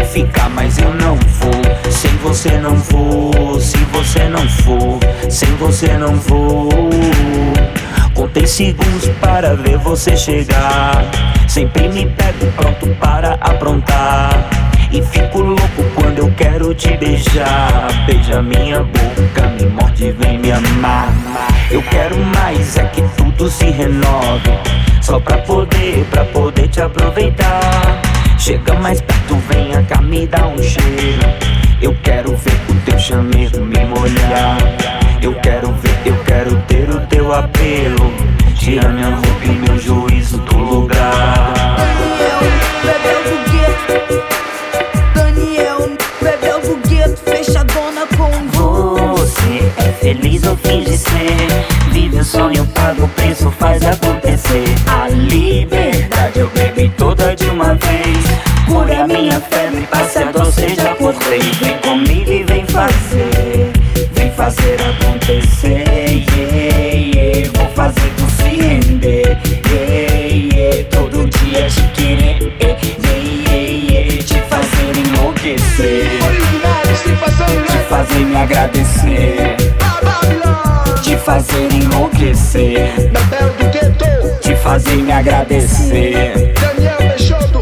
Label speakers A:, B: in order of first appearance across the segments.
A: ficar, mas eu não vou. Sem você não vou, se você não for, sem você não vou. Contei segundos para ver você chegar. Sempre me pego pronto para aprontar. E fico louco quando eu quero te beijar. Beija minha boca, me morde e vem me amar. Eu quero mais, é que tudo se renove. Só pra poder te aproveitar. Chega mais perto, venha cá, me dá um cheiro. Eu quero ver o teu chamego me molhar. Eu quero ver, eu quero ter o teu apelo. Tira minha roupa e meu juízo do lugar.
B: Bebel do gueto. Daniel, bebel do gueto. Fechadona com
A: você. É feliz ou finge ser? Vive o sonho, paga o preço, faz acontecer. A liberdade eu bebi toda de uma vez. Cure a minha febre, passe a doce, já acordei. Vem comigo e vem fazer acontecer. Yeah, yeah. Vou fazer tu se render. Yeah, yeah. Todo dia te querer. Yeah, yeah. Te fazer enlouquecer. Te fazer me agradecer. Te fazer enlouquecer.
C: Bebel do gueto.
A: Te fazer me agradecer.
C: Daniel Peixoto.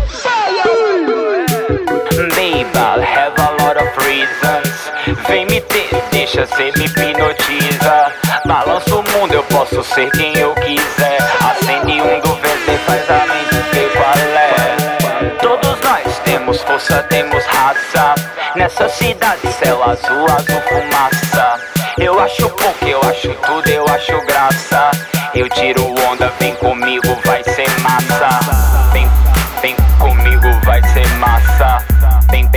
A: Baby, have a lot of reasons. Vem me ter, deixa cê me hipnotiza. Balança o mundo, eu posso ser quem eu quiser. Acende um do verde, faz a mente ver qual é. Todos nós temos força, temos raça. Nessa cidade, céu azul, azul fumaça. Eu acho pouco, eu acho tudo, eu acho graça. Eu tiro onda, vem comigo, vai ser massa. Vem comigo, vai ser massa. Vem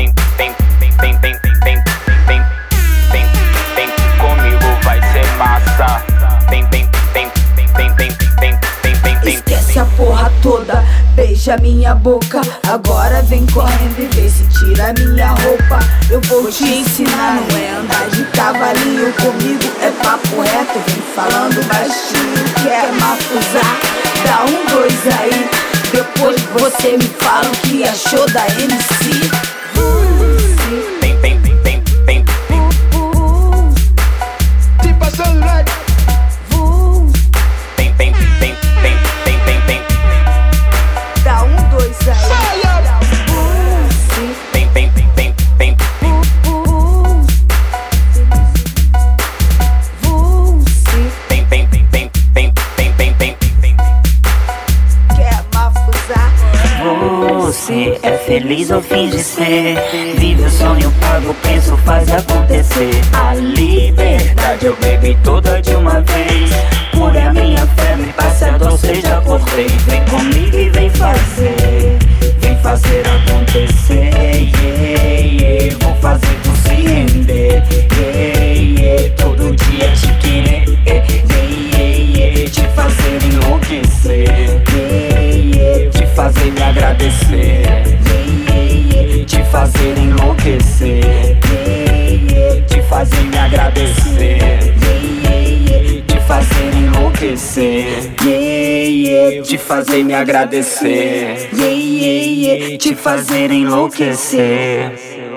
A: comigo, vai ser massa.
B: Esquece a porra toda, beija minha boca. Agora vem correndo e vê se tira minha roupa. Eu vou te ensinar, não é andar de cavalinho. Comigo é papo reto, vem falando baixinho. Quer mafuzar? Dá um dois aí. Depois você me fala o que achou da MC.
C: Tipo sunlight.
B: Dá um dois aí. Quer mafuzar?
A: Você é feliz ou finge ser? Vive o sonho, paga o preço, faz acontecer. A liberdade eu bebi toda de uma vez. Cure a minha febre, passe a doce, já acordei. Vem comigo e vem fazer acontecer. Yeah, yeah. Vou fazer tu se render. Yeah, yeah. Todo dia te querer. Yeah, yeah. Te fazer enlouquecer. Yeah, yeah. Te fazer me agradecer. Te fazer enlouquecer. Te fazer me agradecer. Te fazer enlouquecer. Te fazer me agradecer. Te fazer enlouquecer.